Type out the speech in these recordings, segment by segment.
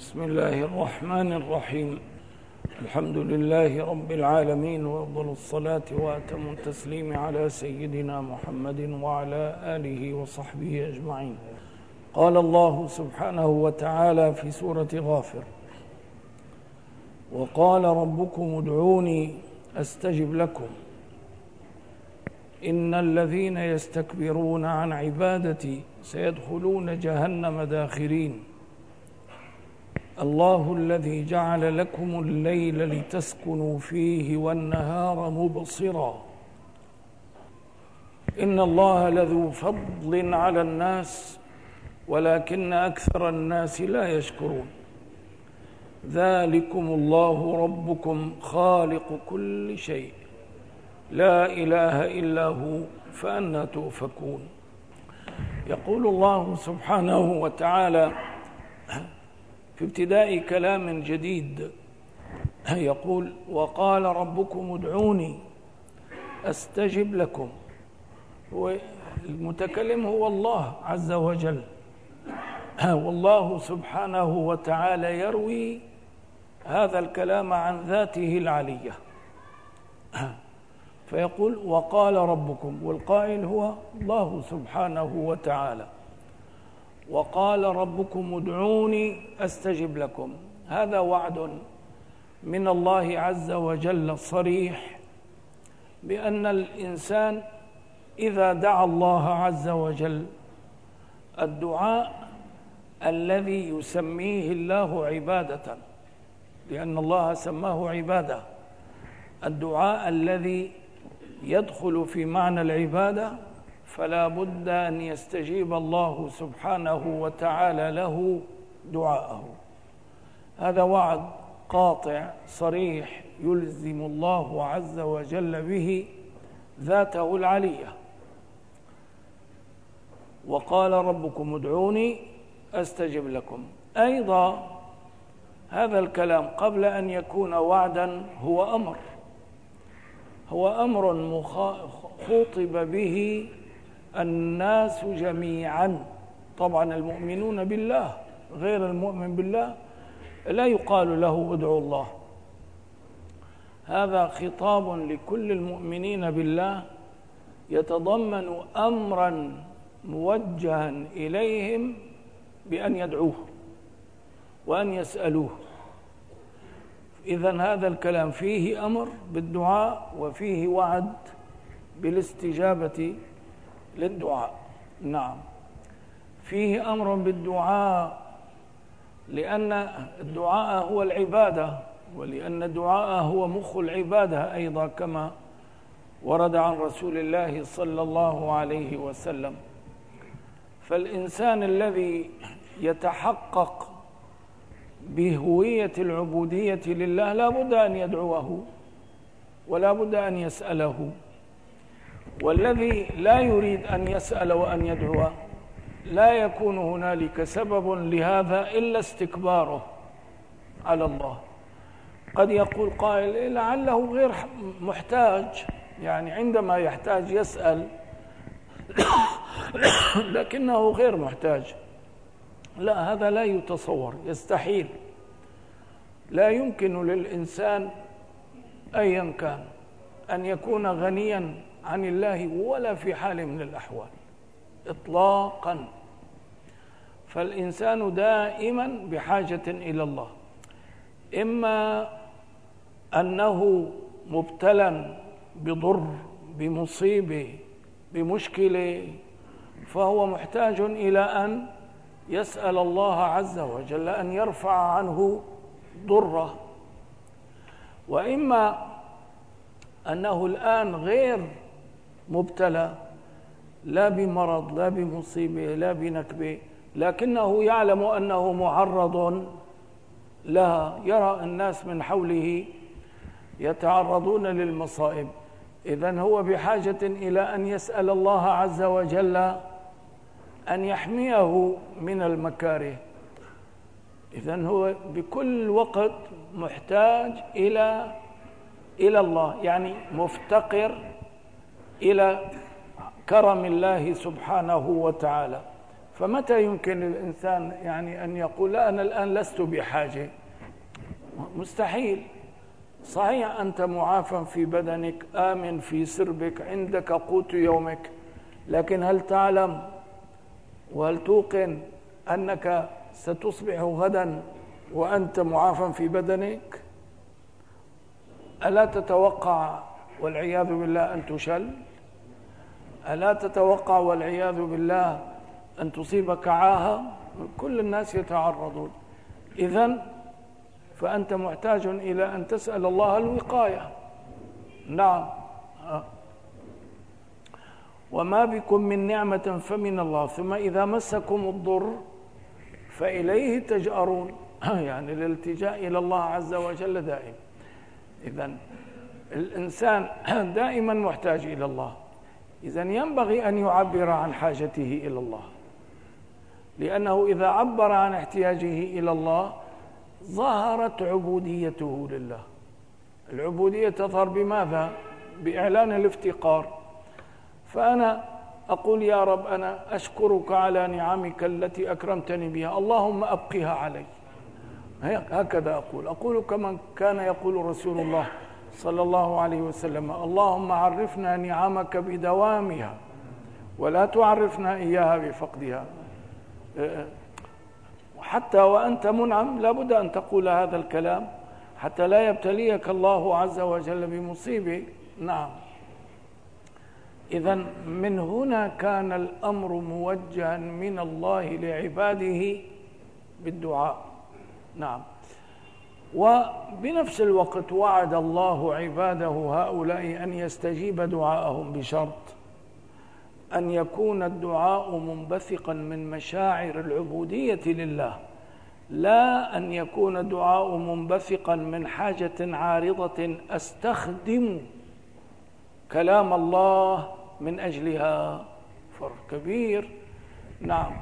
بسم الله الرحمن الرحيم. الحمد لله رب العالمين، وأفضل الصلاة وأتم التسليم على سيدنا محمد وعلى آله وصحبه أجمعين. قال الله سبحانه وتعالى في سورة غافر: وقال ربكم ادعوني أستجب لكم إن الذين يستكبرون عن عبادتي سيدخلون جهنم داخرين. الله الذي جعل لكم الليل لتسكنوا فيه والنهار مبصرا إن الله لذو فضل على الناس ولكن أكثر الناس لا يشكرون. ذلكم الله ربكم خالق كل شيء لا إله إلا هو فأنى تؤفكون. يقول الله سبحانه وتعالى في ابتداء كلام جديد، يقول: وقال ربكم ادعوني أستجب لكم. والمتكلم هو الله عز وجل، والله سبحانه وتعالى يروي هذا الكلام عن ذاته العلية، فيقول: وقال ربكم، والقائل هو الله سبحانه وتعالى. وقال ربكم ادعوني أستجب لكم، هذا وعد من الله عز وجل صريح بأن الإنسان إذا دعا الله عز وجل الدعاء الذي يسميه الله عبادة، لأن الله سماه عبادة، الدعاء الذي يدخل في معنى العبادة فلا بد أن يستجيب الله سبحانه وتعالى له دعاءه. هذا وعد قاطع صريح يلزم الله عز وجل به ذاته العلية. وقال ربكم ادعوني أستجب لكم. أيضا هذا الكلام قبل أن يكون وعدا هو أمر خُطب به الناس جميعا. طبعا المؤمنون بالله، غير المؤمن بالله لا يقال له ادعوا الله. هذا خطاب لكل المؤمنين بالله يتضمن أمرا موجها إليهم بأن يدعوه وأن يسألوه. إذن هذا الكلام فيه أمر بالدعاء وفيه وعد بالاستجابة للدعاء. نعم، فيه أمر بالدعاء لأن الدعاء هو العبادة، ولأن الدعاء هو مخ العبادة أيضا، كما ورد عن رسول الله صلى الله عليه وسلم. فالإنسان الذي يتحقق بهوية العبودية لله لا بد أن يدعوه ولا بد أن يسأله، والذي لا يريد أن يسأل وأن يدعو لا يكون هنالك سبب لهذا إلا استكباره على الله. قد يقول قائل: لعله غير محتاج، يعني عندما يحتاج يسأل لكنه غير محتاج. لا، هذا لا يتصور، يستحيل. لا يمكن للإنسان أيا كان أن يكون غنيا عن الله ولا في حال من الأحوال إطلاقا. فالإنسان دائما بحاجة إلى الله، إما أنه مبتلى بضر، بمصيبة، بمشكلة، فهو محتاج إلى أن يسأل الله عز وجل أن يرفع عنه ضره، وإما أنه الآن غير مبتلى لا بمرض لا بمصيبة لا بنكبة، لكنه يعلم أنه معرض لها، يرى الناس من حوله يتعرضون للمصائب. إذن هو بحاجة إلى أن يسأل الله عز وجل أن يحميه من المكاره. إذن هو بكل وقت محتاج إلى الله، يعني مفتقر إلى كرم الله سبحانه وتعالى. فمتى يمكن للإنسان يعني أن يقول لا أنا الآن لست بحاجة؟ مستحيل. صحيح أنت معافى في بدنك، آمن في سربك، عندك قوت يومك، لكن هل تعلم وهل توقن أنك ستصبح غدا وأنت معافى في بدنك؟ ألا تتوقع والعياذ بالله أن تشل؟ ألا تتوقع والعياذ بالله أن تصيبك عاهة؟ كل الناس يتعرضون. إذن فأنت محتاج إلى أن تسأل الله الوقاية. نعم. وما بكم من نعمة فمن الله ثم إذا مسكم الضر فإليه تجأرون. يعني الالتجاء إلى الله عز وجل دائم. إذن الإنسان دائما محتاج إلى الله، إذن ينبغي أن يعبر عن حاجته إلى الله، لأنه إذا عبر عن احتياجه إلى الله ظهرت عبوديته لله. العبودية تظهر بماذا؟ بإعلان الافتقار. فأنا أقول يا رب أنا أشكرك على نعمك التي أكرمتني بها، اللهم أبقها علي. هكذا أقول كما كان يقول رسول الله صلى الله عليه وسلم: اللهم عرفنا نعمك بدوامها ولا تعرفنا إياها بفقدها. حتى وأنت منعم لابد أن تقول هذا الكلام حتى لا يبتليك الله عز وجل بمصيبة. نعم. إذن من هنا كان الأمر موجها من الله لعباده بالدعاء. نعم. وبنفس الوقت وعد الله عباده هؤلاء أن يستجيب دعاءهم بشرط أن يكون الدعاء منبثقا من مشاعر العبودية لله، لا أن يكون الدعاء منبثقا من حاجة عارضة أستخدم كلام الله من أجلها. فرق كبير. نعم.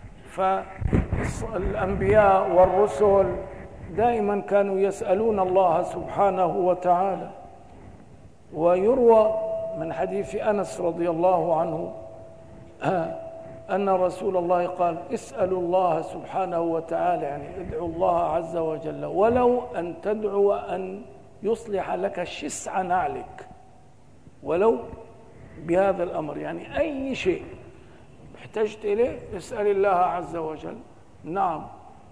فالأنبياء والرسل دائما كانوا يسألون الله سبحانه وتعالى. ويروى من حديث أنس رضي الله عنه أن رسول الله قال: اسألوا الله سبحانه وتعالى، يعني ادعوا الله عز وجل ولو أن تدعو أن يصلح لك شسع نعلك، ولو بهذا الأمر، يعني أي شيء احتجت إليه اسأل الله عز وجل. نعم.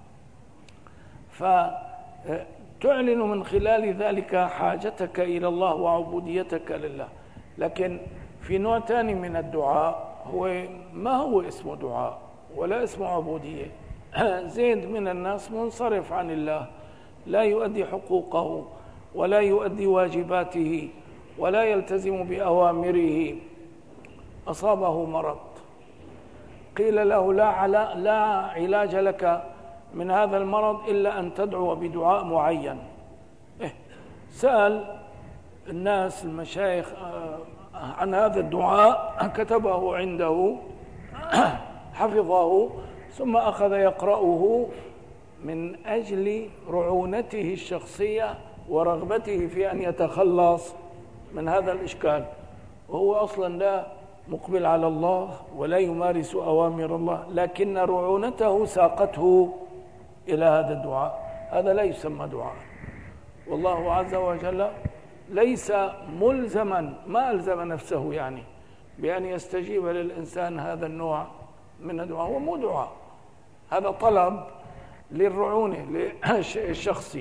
فتعلن من خلال ذلك حاجتك إلى الله وعبوديتك لله. لكن في نوع ثاني من الدعاء هو ما هو اسمه دعاء ولا اسمه عبودية. زيد من الناس منصرف عن الله، لا يؤدي حقوقه ولا يؤدي واجباته ولا يلتزم بأوامره، أصابه مرض، قيل له لا علاج لك من هذا المرض إلا أن تدعو بدعاء معين. سأل الناس المشايخ عن هذا الدعاء، كتبه عنده حفظه، ثم أخذ يقرأه من أجل رعونته الشخصية ورغبته في أن يتخلص من هذا الإشكال، وهو أصلا لا مقبل على الله ولا يمارس أوامر الله، لكن رعونته ساقته إلى هذا الدعاء. هذا لا يسمى دعاء. والله عز وجل ليس ملزما، ما ألزم نفسه يعني بأن يستجيب للإنسان هذا النوع من الدعاء. هو مو دعاء، هذا طلب للرعونة للشخصي،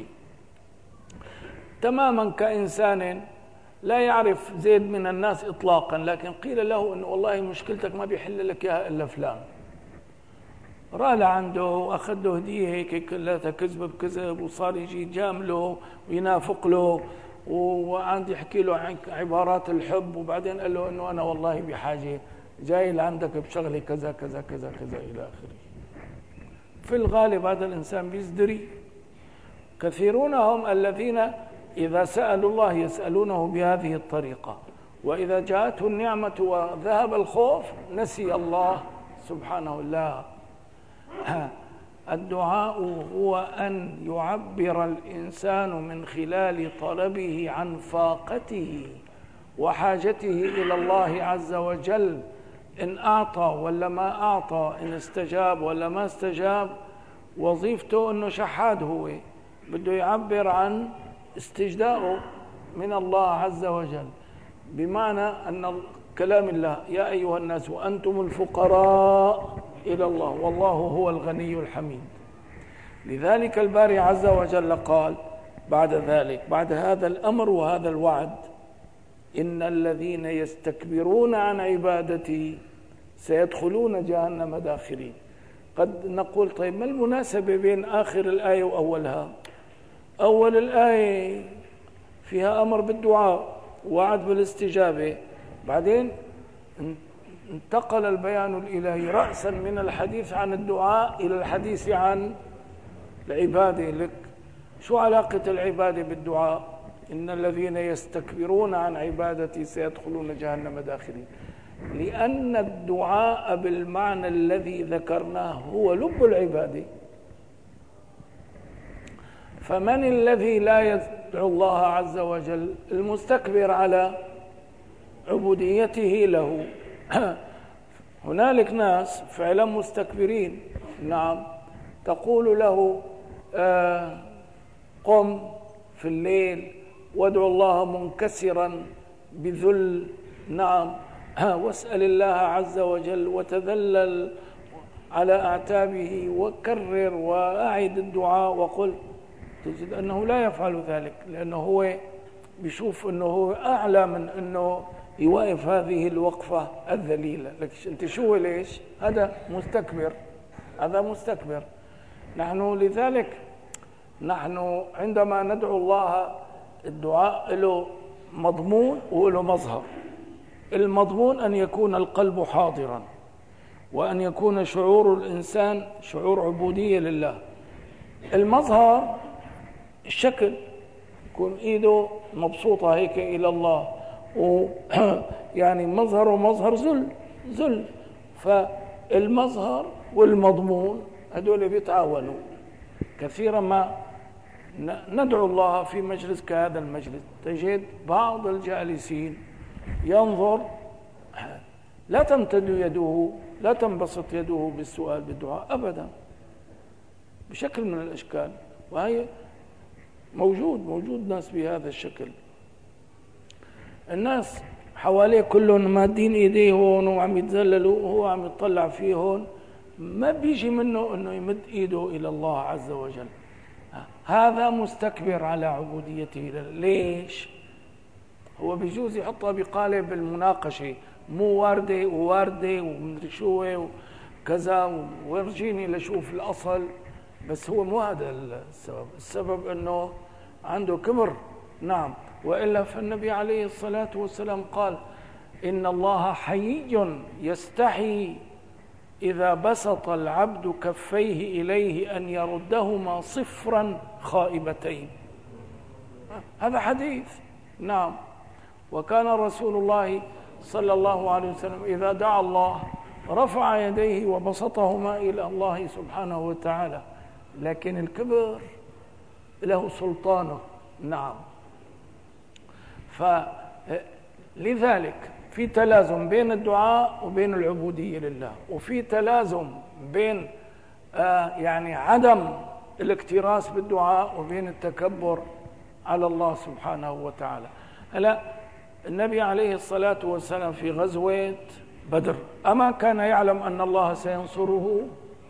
تماما كإنسان لا يعرف زيد من الناس إطلاقا، لكن قيل له إنه والله مشكلتك ما بيحل لك إياها إلا فلان. راح لعنده وأخذ له هدية هيك كلها كذب بكذب، وصار يجي يجامله وينافق له وعندي يحكي له عن عبارات الحب، وبعدين قال له إنه أنا والله بحاجة جاي لعندك بشغلة كذا كذا كذا كذا إلى آخره. في الغالب هذا الإنسان بيزدري. كثيرون هم الذين إذا سألوا الله يسألونه بهذه الطريقة، وإذا جاءته النعمة وذهب الخوف نسي الله سبحانه. لا، الدعاء هو أن يعبر الإنسان من خلال طلبه عن فاقته وحاجته إلى الله عز وجل إن أعطى ولا ما أعطى، إن استجاب ولا ما استجاب، وظيفته أنه شحاد، هو بده يعبر عن استجدائه من الله عز وجل، بمعنى أن كلام الله يا أيها الناس وأنتم الفقراء إلى الله والله هو الغني الحميد. لذلك الباري عز وجل قال بعد ذلك، بعد هذا الأمر وهذا الوعد: إن الذين يستكبرون عن عبادتي سيدخلون جهنم داخرين. قد نقول طيب ما المناسبة بين آخر الآية وأولها؟ أول الآية فيها أمر بالدعاء، وعد بالاستجابة، بعدين انتقل البيان الإلهي رأسا من الحديث عن الدعاء إلى الحديث عن العبادة. لك شو علاقة العبادة بالدعاء؟ إن الذين يستكبرون عن عبادتي سيدخلون جهنم داخرين، لأن الدعاء بالمعنى الذي ذكرناه هو لب العبادة. فمن الذي لا يدعو الله عز وجل؟ المستكبر على عبوديته له. هنالك ناس فعلا مستكبرين، نعم، تقول له قم في الليل وادعو الله منكسرا بذل، نعم، واسأل الله عز وجل وتذلل على أعتابه وكرر وأعد الدعاء وقل، تجد أنه لا يفعل ذلك، لأنه هو بيشوف أنه هو أعلى من أنه يوقف هذه الوقفة الذليلة. لك أنت شو ليش؟ هذا مستكبر، هذا مستكبر. لذلك نحن عندما ندعو الله الدعاء له مضمون وله مظهر. المضمون أن يكون القلب حاضرا، وأن يكون شعور الإنسان شعور عبودية لله. المظهر الشكل، يكون إيده مبسوطة هيك إلى الله، ويعني مظهره مظهر ذل. فالمظهر والمضمون هذول بيتعاونوا. كثيرا ما ندعو الله في مجلس كهذا المجلس، تجد بعض الجالسين ينظر، لا تمتد يده، لا تنبسط يده بالسؤال بالدعاء أبدا بشكل من الأشكال، وهي موجود ناس بهذا الشكل. الناس حواليه كلهم مادين ايديه هون وعم يتذللوا وهو عم يطلع فيه هون، ما بيجي منه انه يمد ايده الى الله عز وجل. هذا مستكبر على عبوديته. ليش؟ هو بيجوز يحطها بقالب المناقشة، مو واردة وواردة ومدري شو وكذا وورجيني لشوف الأصل، بس هو مو هذا السبب أنه عنده كبر. نعم، وإلا فالنبي عليه الصلاة والسلام قال: إن الله حيي يستحي إذا بسط العبد كفيه إليه أن يردهما صفرا خائبتين. هذا حديث. نعم، وكان رسول الله صلى الله عليه وسلم إذا دعا الله رفع يديه وبسطهما إلى الله سبحانه وتعالى، لكن الكبر له سلطانه. نعم، فلذلك في تلازم بين الدعاء وبين العبودية لله، وفي تلازم بين يعني عدم الاكتراث بالدعاء وبين التكبر على الله سبحانه وتعالى. هلا النبي عليه الصلاة والسلام في غزوة بدر أما كان يعلم أن الله سينصره؟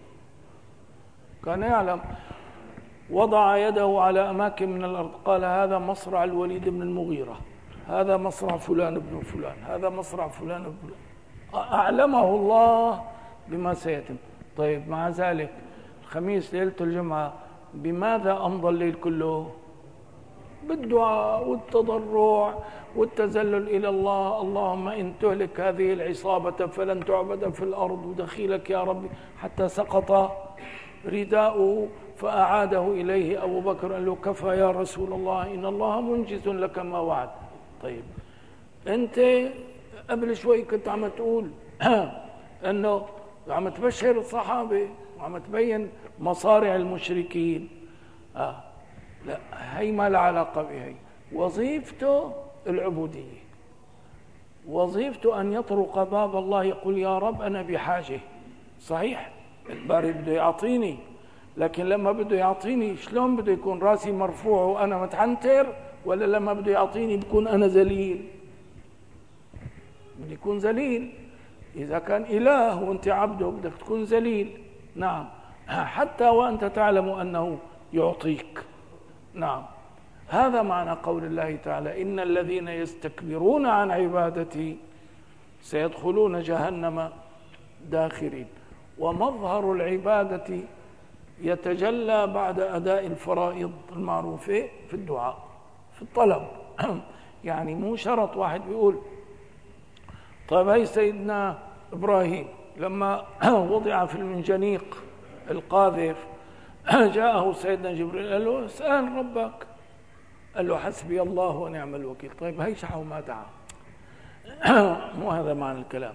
كان يعلم. وضع يده على أماكن من الأرض، قال: هذا مصرع الوليد بن المغيرة، هذا مصرع فلان بن فلان، هذا مصرع فلان بن فلان. أعلمه الله بما سيتم. طيب، مع ذلك الخميس ليلة الجمعة بماذا أمضى الليل كله؟ بالدعاء والتضرع والتذلل إلى الله. اللهم إن تهلك هذه العصابة فلن تعبد في الأرض، ودخيلك يا ربي، حتى سقط رداؤه فأعاده إليه أبو بكر، قال له: كفى يا رسول الله، إن الله منجز لك ما وعد. طيب، أنت قبل شوي كنت عم تقول أنه عم تبشر الصحابة وعم تبين مصارع المشركين. لا، هي ما لها علاقة بهي. وظيفته العبودية. وظيفته أن يطرق باب الله يقول يا رب أنا بحاجة. صحيح الباري بده يعطيني، لكن لما بده يعطيني شلون بده يكون راسي مرفوع وأنا متعنتر، ولا لما بده يعطيني بكون أنا ذليل؟ بده يكون ذليل. إذا كان إله وأنت عبده بدك تكون ذليل. نعم، حتى وأنت تعلم أنه يعطيك. نعم، هذا معنى قول الله تعالى إن الذين يستكبرون عن عبادتي سيدخلون جهنم داخرين. ومظهر العبادة يتجلى بعد أداء الفرائض المعروفة في الدعاء، في الطلب. يعني مو شرط واحد بيقول طيب هي سيدنا إبراهيم لما وضع في المنجنيق القاذف جاءه سيدنا جبريل قال له اسأل ربك، قال له حسبي الله ونعم الوكيل. طيب هي شحو ما دعا. مو هذا معنى الكلام.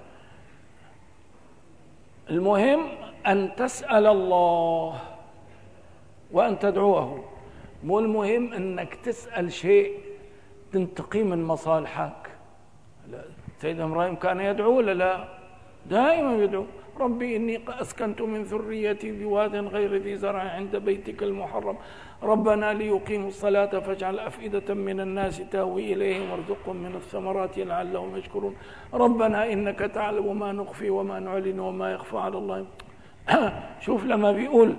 المهم أن تسأل الله وأن تدعوه، مو المهم أنك تسأل شيء تنتقي من مصالحك. سيدنا إبراهيم كان يدعو ولا لا؟ دائما يدعو ربي إني أسكنت من ذريتي بواد غير ذي زرع عند بيتك المحرم ربنا ليقيموا الصلاة فاجعل أفئدة من الناس تهوي إليهم وارزقهم من الثمرات لعلهم يشكرون ربنا إنك تعلم ما نخفي وما نعلن وما يخفى على الله. شوف لما بيقول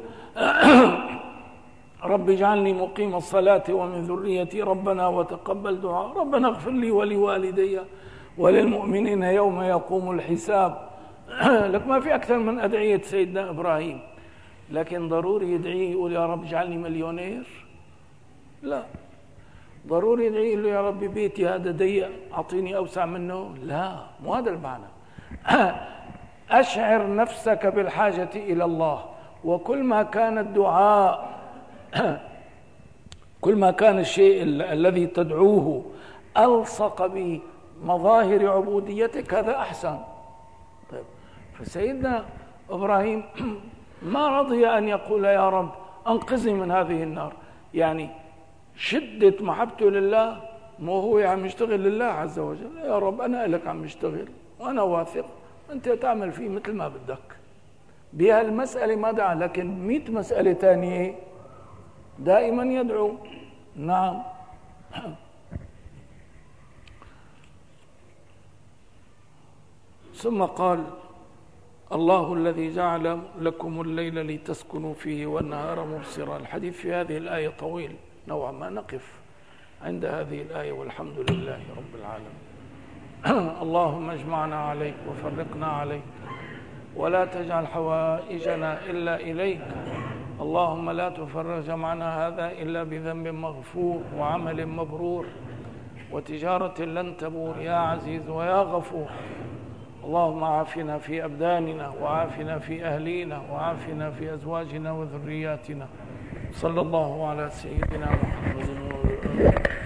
رب اجعلني مقيم الصلاة ومن ذريتي ربنا وتقبل دعاء ربنا اغفر لي ولوالدي وللمؤمنين يوم يقوم الحساب. لك ما في أكثر من أدعية سيدنا إبراهيم، لكن ضروري يدعيه يقول يا رب اجعلني مليونير؟ لا. ضروري يدعيه يقول يا رب بيتي هذا ضيق أعطيني أوسع منه؟ لا، مو هذا المعنى. أشعر نفسك بالحاجة إلى الله، وكل ما كان الدعاء كل ما كان الشيء الذي تدعوه ألصق بمظاهر عبوديتك هذا أحسن. طيب فسيدنا إبراهيم ما رضي أن يقول يا رب أنقذني من هذه النار. يعني شدة محبته لله، مو هو عم يشتغل لله عز وجل. يا رب أنا لك عم يشتغل وأنا واثق أنت تعمل فيه مثل ما بدك. بهالمسألة ما دعا، لكن 100 مسألة تانية دائما يدعو. نعم. ثم قال الله الذي جعل لكم الليل لتسكنوا فيه والنهار مبصرا. الحديث في هذه الآية طويل نوعا ما، نقف عند هذه الآية والحمد لله رب العالمين. اللهم اجمعنا عليك وفرقنا عليك ولا تجعل حوائجنا إلا إليك. اللهم لا تفرج معنا هذا إلا بذنب مغفور وعمل مبرور وتجارة لن تبور يا عزيز ويا غفور. اللهم عافنا في أبداننا وعافنا في أهلينا وعافنا في أزواجنا وذرياتنا. صلى الله على سيدنا محمد.